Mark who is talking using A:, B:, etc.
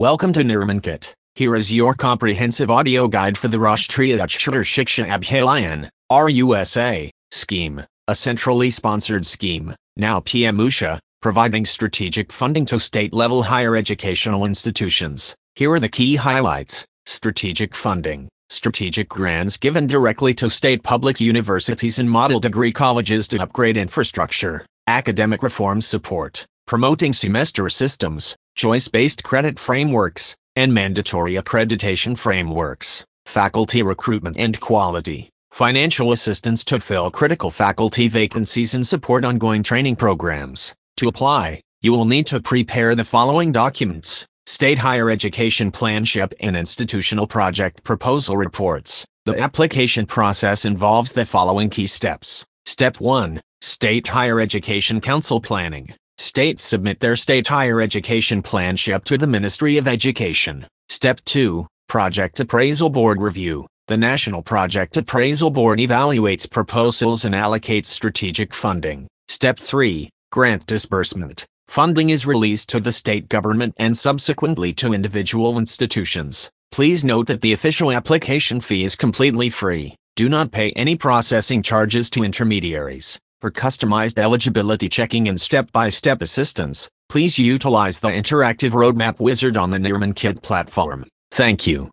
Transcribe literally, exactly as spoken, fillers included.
A: Welcome to Nirmankit. Here is your comprehensive audio guide for the Rashtriya Akshar Shiksha Abhiyayan (R U S A) scheme, a centrally sponsored scheme, now P M Usha, providing strategic funding to state-level higher educational institutions. Here are the key highlights. Strategic funding. Strategic grants given directly to state public universities and model degree colleges to upgrade infrastructure. Academic reform support. Promoting semester systems, choice-based credit frameworks, and mandatory accreditation frameworks. Faculty recruitment and quality. Financial assistance to fill critical faculty vacancies and support ongoing training programs. To apply, you will need to prepare the following documents: State Higher Education Planship and Institutional Project Proposal Reports. The application process involves the following key steps. Step one. State Higher Education Council Planning. States submit their State Higher Education Planship to the Ministry of Education. Step two. Project Appraisal Board Review. The National Project Appraisal Board evaluates proposals and allocates strategic funding. Step three. Grant disbursement. Funding is released to the state government and subsequently to individual institutions. Please note that the official application fee is completely free. Do not pay any processing charges to intermediaries. For customized eligibility checking and step-by-step assistance, please utilize the interactive roadmap wizard on the Nirmankit platform. Thank you.